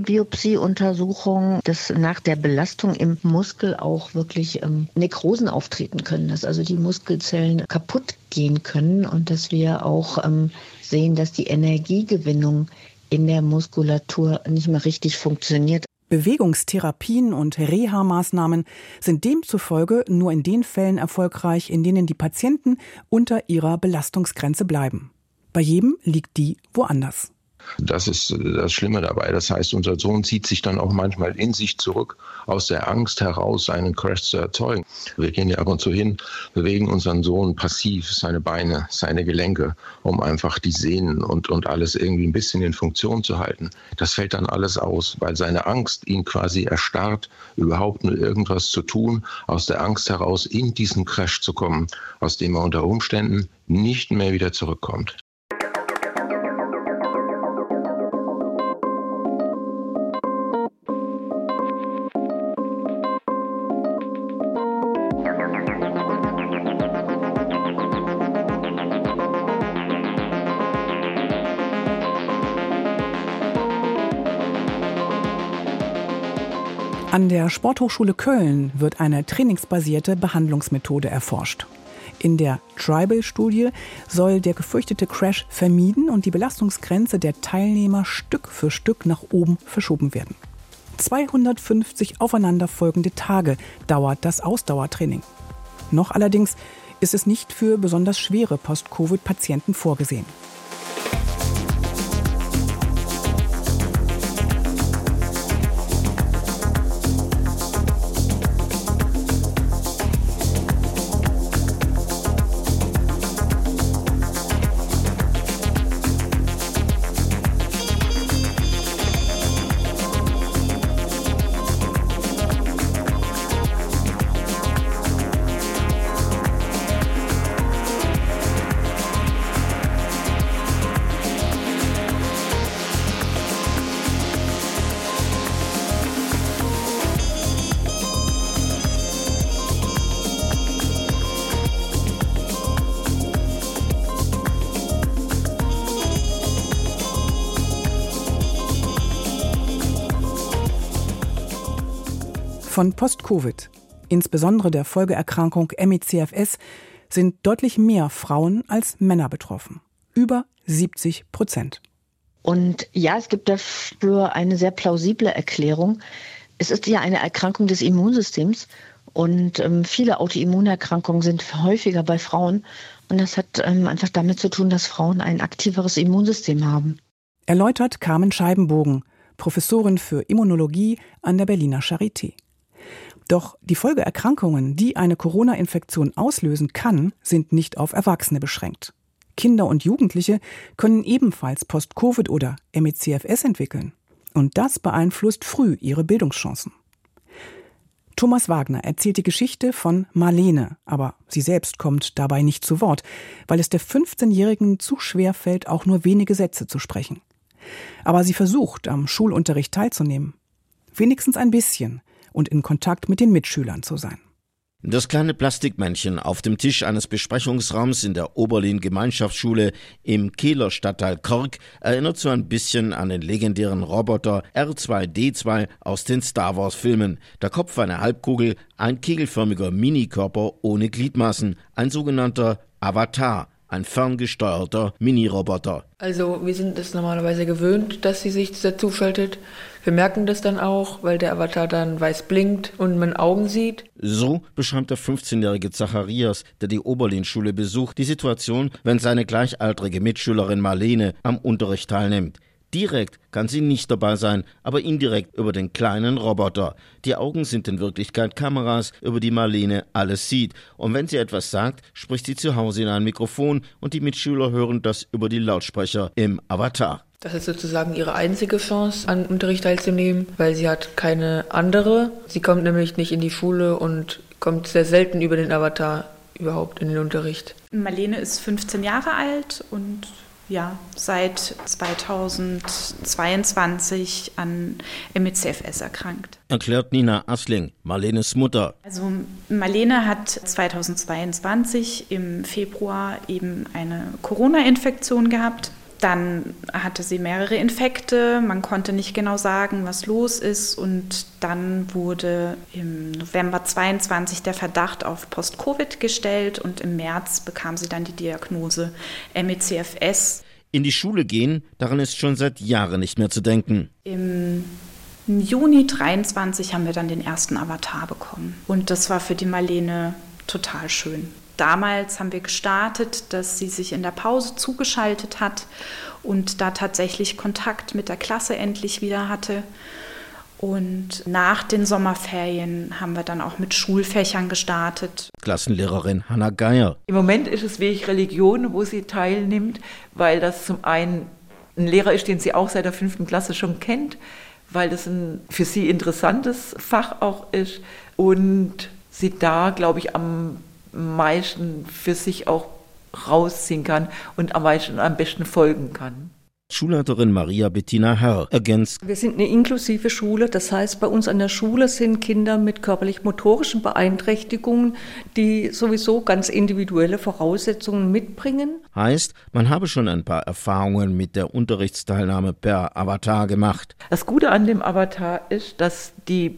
Muskelbiopsie-Untersuchungen, dass nach der Belastung im Muskel auch wirklich Nekrosen auftreten können, dass also die Muskelzellen kaputt gehen können und dass wir auch sehen, dass die Energiegewinnung in der Muskulatur nicht mehr richtig funktioniert. Bewegungstherapien und Reha-Maßnahmen sind demzufolge nur in den Fällen erfolgreich, in denen die Patienten unter ihrer Belastungsgrenze bleiben. Bei jedem liegt die woanders. Das ist das Schlimme dabei. Das heißt, unser Sohn zieht sich dann auch manchmal in sich zurück, aus der Angst heraus, einen Crash zu erzeugen. Wir gehen ja ab und zu hin, bewegen unseren Sohn passiv, seine Beine, seine Gelenke, um einfach die Sehnen und alles irgendwie ein bisschen in Funktion zu halten. Das fällt dann alles aus, weil seine Angst ihn quasi erstarrt, überhaupt nur irgendwas zu tun, aus der Angst heraus in diesen Crash zu kommen, aus dem er unter Umständen nicht mehr wieder zurückkommt. An der Sporthochschule Köln wird eine trainingsbasierte Behandlungsmethode erforscht. In der Tribal-Studie soll der gefürchtete Crash vermieden und die Belastungsgrenze der Teilnehmer Stück für Stück nach oben verschoben werden. 250 aufeinanderfolgende Tage dauert das Ausdauertraining. Noch allerdings ist es nicht für besonders schwere Post-Covid-Patienten vorgesehen. Von Post-Covid, insbesondere der Folgeerkrankung ME/CFS, sind deutlich mehr Frauen als Männer betroffen. Über 70%. Und ja, es gibt dafür eine sehr plausible Erklärung. Es ist ja eine Erkrankung des Immunsystems und viele Autoimmunerkrankungen sind häufiger bei Frauen. Und das hat einfach damit zu tun, dass Frauen ein aktiveres Immunsystem haben. Erläutert Carmen Scheibenbogen, Professorin für Immunologie an der Berliner Charité. Doch die Folgeerkrankungen, die eine Corona-Infektion auslösen kann, sind nicht auf Erwachsene beschränkt. Kinder und Jugendliche können ebenfalls Post-Covid oder ME/CFS entwickeln. Und das beeinflusst früh ihre Bildungschancen. Thomas Wagner erzählt die Geschichte von Marlene, aber sie selbst kommt dabei nicht zu Wort, weil es der 15-Jährigen zu schwer fällt, auch nur wenige Sätze zu sprechen. Aber sie versucht, am Schulunterricht teilzunehmen. Wenigstens ein bisschen. Und in Kontakt mit den Mitschülern zu sein. Das kleine Plastikmännchen auf dem Tisch eines Besprechungsraums in der Oberlin-Gemeinschaftsschule im Kehler Stadtteil Kork erinnert so ein bisschen an den legendären Roboter R2-D2 aus den Star-Wars-Filmen. Der Kopf eine Halbkugel, ein kegelförmiger Minikörper ohne Gliedmaßen, ein sogenannter Avatar. Ein ferngesteuerter Mini-Roboter. Also wir sind es normalerweise gewöhnt, dass sie sich dazu schaltet. Wir merken das dann auch, weil der Avatar dann weiß blinkt und man Augen sieht. So beschreibt der 15-jährige Zacharias, der die Oberlin-Schule besucht, die Situation, wenn seine gleichaltrige Mitschülerin Marlene am Unterricht teilnimmt. Direkt kann sie nicht dabei sein, aber indirekt über den kleinen Roboter. Die Augen sind in Wirklichkeit Kameras, über die Marlene alles sieht. Und wenn sie etwas sagt, spricht sie zu Hause in ein Mikrofon und die Mitschüler hören das über die Lautsprecher im Avatar. Das ist sozusagen ihre einzige Chance, an Unterricht teilzunehmen, weil sie hat keine andere. Sie kommt nämlich nicht in die Schule und kommt sehr selten über den Avatar überhaupt in den Unterricht. Marlene ist 15 Jahre alt und seit 2022 an ME/CFS erkrankt. Erklärt Nina Assling, Marlenes Mutter. Also Marlene hat 2022 im Februar eben eine Corona-Infektion gehabt. Dann hatte sie mehrere Infekte, man konnte nicht genau sagen, was los ist. Und dann wurde im November 22 der Verdacht auf Post-Covid gestellt und im März bekam sie dann die Diagnose ME/CFS. In die Schule gehen, daran ist schon seit Jahren nicht mehr zu denken. Im Juni 23 haben wir dann den ersten Avatar bekommen. Und das war für die Marlene total schön. Damals haben wir gestartet, dass sie sich in der Pause zugeschaltet hat und da tatsächlich Kontakt mit der Klasse endlich wieder hatte. Und nach den Sommerferien haben wir dann auch mit Schulfächern gestartet. Klassenlehrerin Hanna Geier. Im Moment ist es wirklich Religion, wo sie teilnimmt, weil das zum einen ein Lehrer ist, den sie auch seit der 5. Klasse schon kennt, weil das ein für sie interessantes Fach auch ist und sie da, glaube ich, am meisten für sich auch rausziehen kann und am besten folgen kann. Schulleiterin Maria Bettina Herr ergänzt. Wir sind eine inklusive Schule, das heißt, bei uns an der Schule sind Kinder mit körperlich-motorischen Beeinträchtigungen, die sowieso ganz individuelle Voraussetzungen mitbringen. Heißt, man habe schon ein paar Erfahrungen mit der Unterrichtsteilnahme per Avatar gemacht. Das Gute an dem Avatar ist, dass die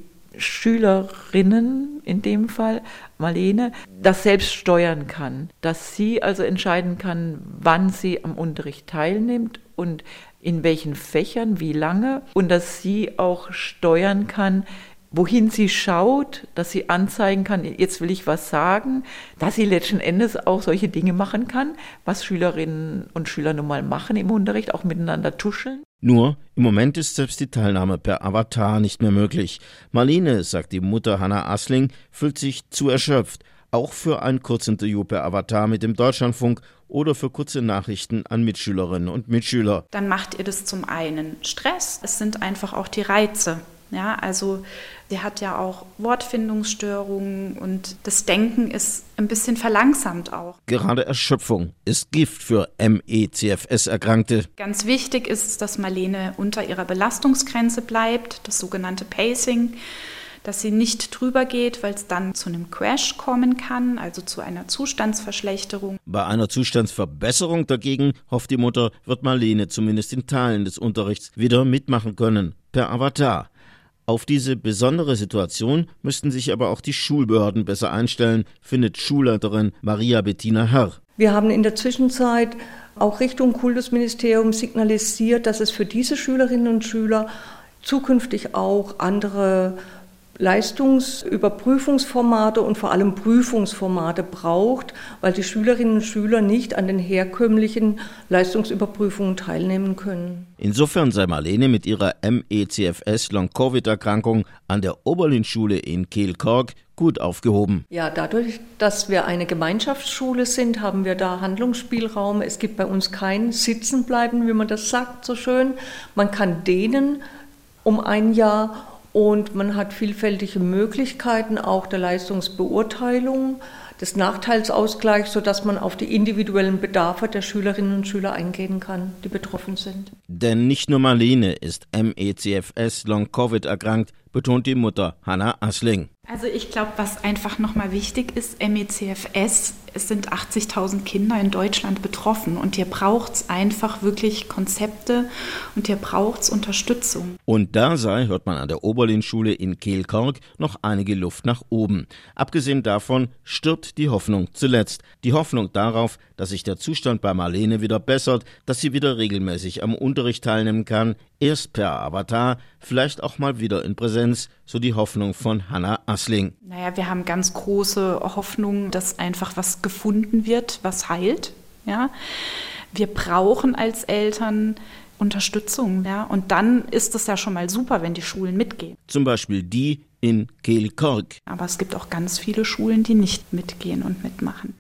Schülerinnen, in dem Fall Marlene, das selbst steuern kann. Dass sie also entscheiden kann, wann sie am Unterricht teilnimmt und in welchen Fächern, wie lange. Und dass sie auch steuern kann, wohin sie schaut, dass sie anzeigen kann, jetzt will ich was sagen, dass sie letzten Endes auch solche Dinge machen kann, was Schülerinnen und Schüler nun mal machen im Unterricht, auch miteinander tuscheln. Nur, im Moment ist selbst die Teilnahme per Avatar nicht mehr möglich. Marlene, sagt die Mutter Hanna Assling, fühlt sich zu erschöpft. Auch für ein Kurzinterview per Avatar mit dem Deutschlandfunk oder für kurze Nachrichten an Mitschülerinnen und Mitschüler. Dann macht ihr das zum einen Stress, es sind einfach auch die Reize. Ja, also sie hat ja auch Wortfindungsstörungen und das Denken ist ein bisschen verlangsamt auch. Gerade Erschöpfung ist Gift für ME/CFS-Erkrankte. Ganz wichtig ist es, dass Marlene unter ihrer Belastungsgrenze bleibt, das sogenannte Pacing, dass sie nicht drüber geht, weil es dann zu einem Crash kommen kann, also zu einer Zustandsverschlechterung. Bei einer Zustandsverbesserung dagegen, hofft die Mutter, wird Marlene zumindest in Teilen des Unterrichts wieder mitmachen können, per Avatar. Auf diese besondere Situation müssten sich aber auch die Schulbehörden besser einstellen, findet Schulleiterin Maria Bettina Herr. Wir haben in der Zwischenzeit auch Richtung Kultusministerium signalisiert, dass es für diese Schülerinnen und Schüler zukünftig auch andere Leistungsüberprüfungsformate und vor allem Prüfungsformate braucht, weil die Schülerinnen und Schüler nicht an den herkömmlichen Leistungsüberprüfungen teilnehmen können. Insofern sei Marlene mit ihrer ME/CFS-Long-Covid-Erkrankung an der Oberlin-Schule in Kehl-Kork gut aufgehoben. Ja, dadurch, dass wir eine Gemeinschaftsschule sind, haben wir da Handlungsspielraum. Es gibt bei uns kein Sitzenbleiben, wie man das sagt, so schön. Man kann dehnen um ein Jahr. Und man hat vielfältige Möglichkeiten auch der Leistungsbeurteilung, des Nachteilsausgleichs, sodass man auf die individuellen Bedarfe der Schülerinnen und Schüler eingehen kann, die betroffen sind. Denn nicht nur Marlene ist ME/CFS Long-Covid erkrankt, betont die Mutter Hanna Assling. Also ich glaube, was einfach nochmal wichtig ist, ME/CFS, es sind 80.000 Kinder in Deutschland betroffen und hier braucht es einfach wirklich Konzepte und hier braucht es Unterstützung. Und da sei, hört man an der Oberlin-Schule in Kehl-Kork, noch einige Luft nach oben. Abgesehen davon stirbt die Hoffnung zuletzt. Die Hoffnung darauf, dass sich der Zustand bei Marlene wieder bessert, dass sie wieder regelmäßig am Unterricht teilnehmen kann, erst per Avatar, vielleicht auch mal wieder in Präsenz, so die Hoffnung von Hanna Assling. Naja, wir haben ganz große Hoffnung, dass einfach was gefunden wird, was heilt. Ja? Wir brauchen als Eltern Unterstützung. Ja? Und dann ist es ja schon mal super, wenn die Schulen mitgehen. Zum Beispiel die in Kehl-Kork. Aber es gibt auch ganz viele Schulen, die nicht mitgehen und mitmachen.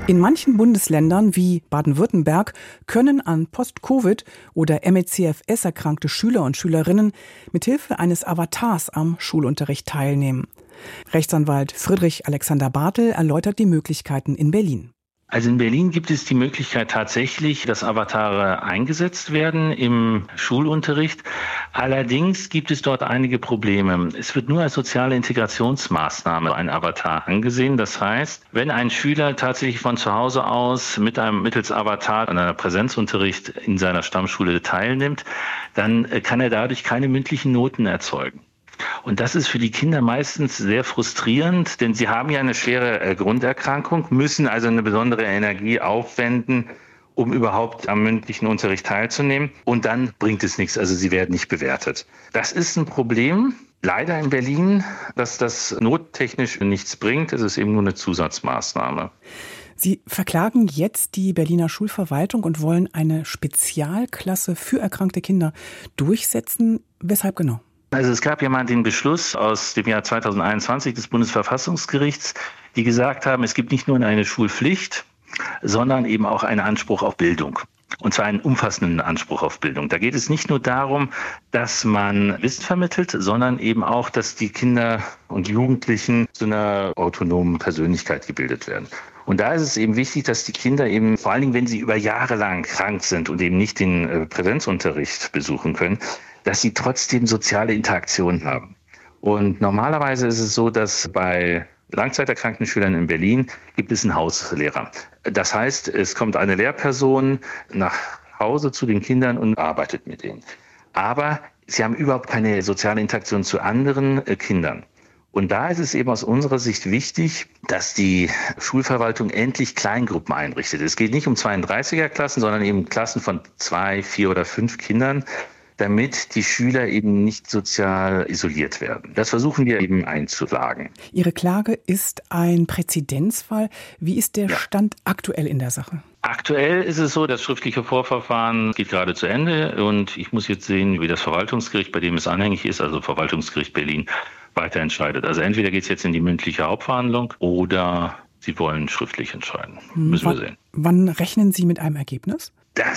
In manchen Bundesländern wie Baden-Württemberg können an Post-Covid oder ME/CFS erkrankte Schüler und Schülerinnen mithilfe eines Avatars am Schulunterricht teilnehmen. Rechtsanwalt Friedrich Alexander Bartel erläutert die Möglichkeiten in Berlin. Also in Berlin gibt es die Möglichkeit tatsächlich, dass Avatare eingesetzt werden im Schulunterricht. Allerdings gibt es dort einige Probleme. Es wird nur als soziale Integrationsmaßnahme ein Avatar angesehen. Das heißt, wenn ein Schüler tatsächlich von zu Hause aus mittels Avatar an einem Präsenzunterricht in seiner Stammschule teilnimmt, dann kann er dadurch keine mündlichen Noten erzeugen. Und das ist für die Kinder meistens sehr frustrierend, denn sie haben ja eine schwere Grunderkrankung, müssen also eine besondere Energie aufwenden, um überhaupt am mündlichen Unterricht teilzunehmen. Und dann bringt es nichts, also sie werden nicht bewertet. Das ist ein Problem, leider in Berlin, dass das nottechnisch nichts bringt. Es ist eben nur eine Zusatzmaßnahme. Sie verklagen jetzt die Berliner Schulverwaltung und wollen eine Spezialklasse für erkrankte Kinder durchsetzen. Weshalb genau? Also es gab ja mal den Beschluss aus dem Jahr 2021 des Bundesverfassungsgerichts, die gesagt haben, es gibt nicht nur eine Schulpflicht, sondern eben auch einen Anspruch auf Bildung. Und zwar einen umfassenden Anspruch auf Bildung. Da geht es nicht nur darum, dass man Wissen vermittelt, sondern eben auch, dass die Kinder und Jugendlichen zu einer autonomen Persönlichkeit gebildet werden. Und da ist es eben wichtig, dass die Kinder eben, vor allen Dingen, wenn sie über Jahre lang krank sind und eben nicht den Präsenzunterricht besuchen können, dass sie trotzdem soziale Interaktion haben. Und normalerweise ist es so, dass bei langzeiterkrankten Schülern in Berlin gibt es einen Hauslehrer. Das heißt, es kommt eine Lehrperson nach Hause zu den Kindern und arbeitet mit denen. Aber sie haben überhaupt keine soziale Interaktion zu anderen Kindern. Und da ist es eben aus unserer Sicht wichtig, dass die Schulverwaltung endlich Kleingruppen einrichtet. Es geht nicht um 32er-Klassen, sondern eben Klassen von 2, 4 oder 5 Kindern, damit die Schüler eben nicht sozial isoliert werden. Das versuchen wir eben einzuklagen. Ihre Klage ist ein Präzedenzfall. Wie ist der Stand aktuell in der Sache? Aktuell ist es so, das schriftliche Vorverfahren geht gerade zu Ende und ich muss jetzt sehen, wie das Verwaltungsgericht, bei dem es anhängig ist, also Verwaltungsgericht Berlin, weiter entscheidet. Also entweder geht es jetzt in die mündliche Hauptverhandlung oder sie wollen schriftlich entscheiden. Müssen wir sehen. Wann rechnen Sie mit einem Ergebnis?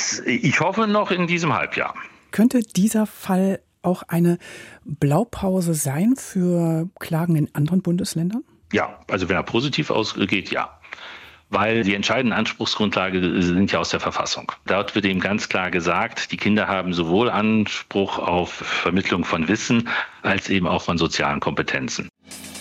Ich hoffe noch in diesem Halbjahr. Könnte dieser Fall auch eine Blaupause sein für Klagen in anderen Bundesländern? Ja, also wenn er positiv ausgeht, ja. Weil die entscheidende Anspruchsgrundlage sind ja aus der Verfassung. Dort wird eben ganz klar gesagt, die Kinder haben sowohl Anspruch auf Vermittlung von Wissen als eben auch von sozialen Kompetenzen.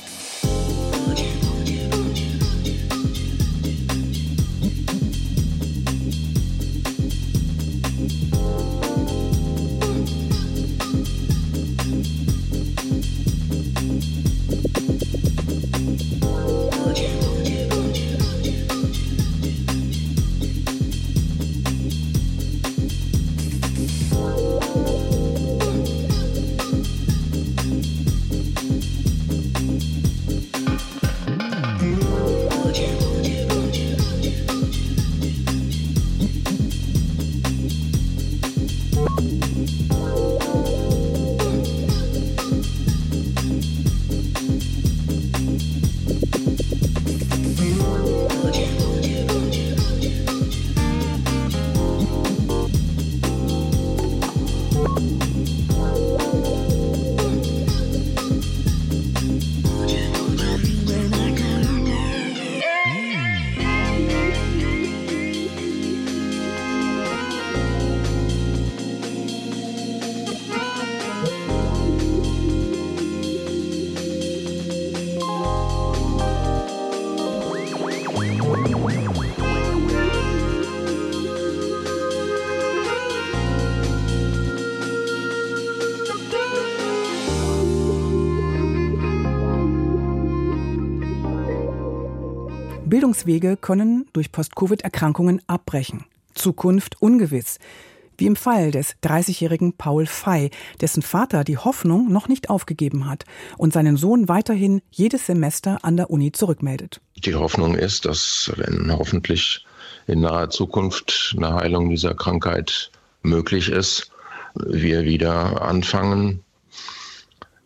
Bildungswege können durch Post-Covid-Erkrankungen abbrechen. Zukunft ungewiss. Wie im Fall des 30-jährigen Paul Fey, dessen Vater die Hoffnung noch nicht aufgegeben hat und seinen Sohn weiterhin jedes Semester an der Uni zurückmeldet. Die Hoffnung ist, dass, wenn hoffentlich in naher Zukunft eine Heilung dieser Krankheit möglich ist, wir wieder anfangen,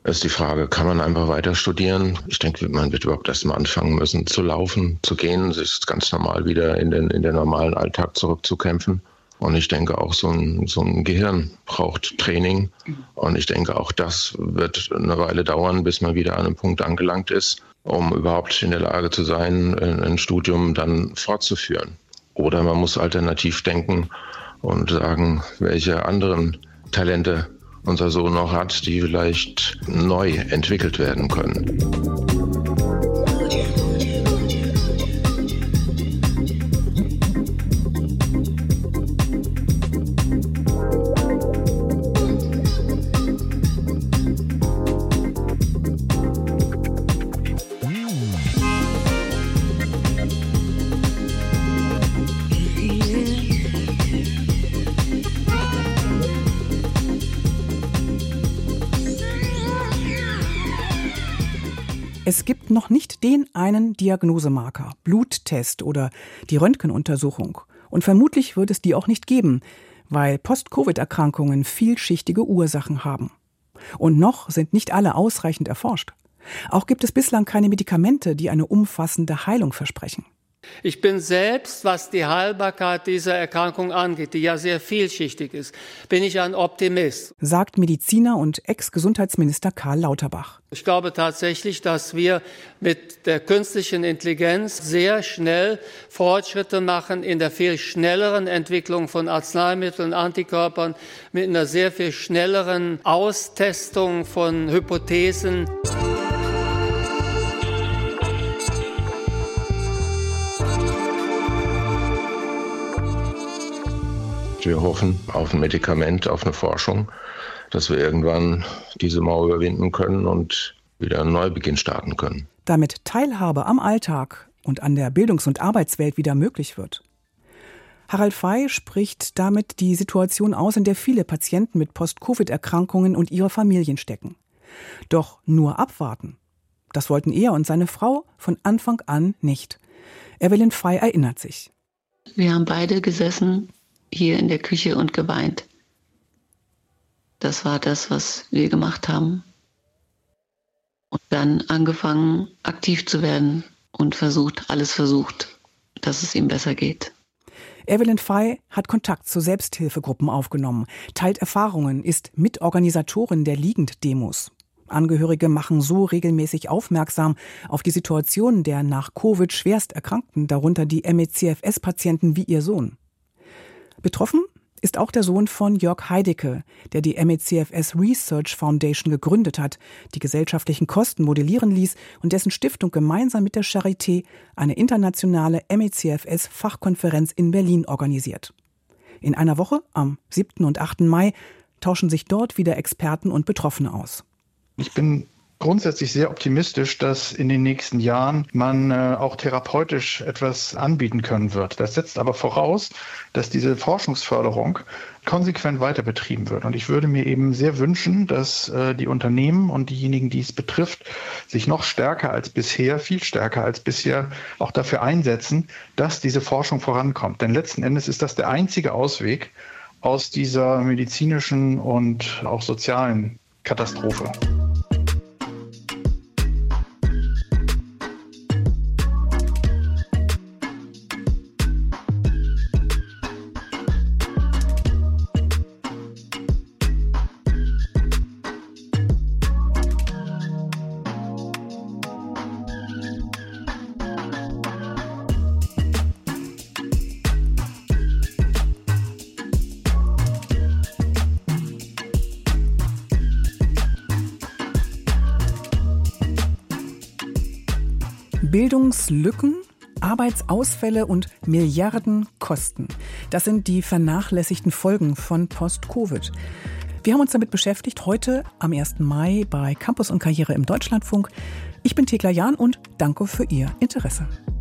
ist die Frage, kann man einfach weiter studieren? Ich denke, man wird überhaupt erst mal anfangen müssen zu laufen, zu gehen, sich ganz normal wieder in den normalen Alltag zurückzukämpfen. Und ich denke auch, so ein Gehirn braucht Training. Und ich denke, auch das wird eine Weile dauern, bis man wieder an einem Punkt angelangt ist, um überhaupt in der Lage zu sein, ein Studium dann fortzuführen. Oder man muss alternativ denken und sagen, welche anderen Talente unser Sohn noch hat, die vielleicht neu entwickelt werden können. Es gibt noch nicht den einen Diagnosemarker, Bluttest oder die Röntgenuntersuchung. Und vermutlich wird es die auch nicht geben, weil Post-Covid-Erkrankungen vielschichtige Ursachen haben. Und noch sind nicht alle ausreichend erforscht. Auch gibt es bislang keine Medikamente, die eine umfassende Heilung versprechen. Ich bin selbst, was die Heilbarkeit dieser Erkrankung angeht, die ja sehr vielschichtig ist, bin ich ein Optimist. Sagt Mediziner und Ex-Gesundheitsminister Karl Lauterbach. Ich glaube tatsächlich, dass wir mit der künstlichen Intelligenz sehr schnell Fortschritte machen in der viel schnelleren Entwicklung von Arzneimitteln, Antikörpern, mit einer sehr viel schnelleren Austestung von Hypothesen. Wir hoffen auf ein Medikament, auf eine Forschung, dass wir irgendwann diese Mauer überwinden können und wieder einen Neubeginn starten können. Damit Teilhabe am Alltag und an der Bildungs- und Arbeitswelt wieder möglich wird. Harald Fey spricht damit die Situation aus, in der viele Patienten mit Post-Covid-Erkrankungen und ihre Familien stecken. Doch nur abwarten. Das wollten er und seine Frau von Anfang an nicht. Evelyn Fey erinnert sich. Wir haben beide gesessen hier in der Küche und geweint. Das war das, was wir gemacht haben. Und dann angefangen, aktiv zu werden und alles versucht, dass es ihm besser geht. Evelyn Fey hat Kontakt zu Selbsthilfegruppen aufgenommen, teilt Erfahrungen, ist Mitorganisatorin der Liegend-Demos. Angehörige machen so regelmäßig aufmerksam auf die Situation der nach Covid schwerst Erkrankten, darunter die ME/CFS-Patienten wie ihr Sohn. Betroffen ist auch der Sohn von Jörg Heidecke, der die ME/CFS Research Foundation gegründet hat, die gesellschaftlichen Kosten modellieren ließ und dessen Stiftung gemeinsam mit der Charité eine internationale ME/CFS-Fachkonferenz in Berlin organisiert. In einer Woche, am 7. und 8. Mai, tauschen sich dort wieder Experten und Betroffene aus. Ich bin grundsätzlich sehr optimistisch, dass in den nächsten Jahren man auch therapeutisch etwas anbieten können wird. Das setzt aber voraus, dass diese Forschungsförderung konsequent weiter betrieben wird. Und ich würde mir eben sehr wünschen, dass die Unternehmen und diejenigen, die es betrifft, sich noch stärker als bisher, viel stärker als bisher auch dafür einsetzen, dass diese Forschung vorankommt. Denn letzten Endes ist das der einzige Ausweg aus dieser medizinischen und auch sozialen Katastrophe. Bildungslücken, Arbeitsausfälle und Milliardenkosten. Das sind die vernachlässigten Folgen von Post-Covid. Wir haben uns damit beschäftigt, heute am 1. Mai bei Campus und Karriere im Deutschlandfunk. Ich bin Thekla Jahn und danke für Ihr Interesse.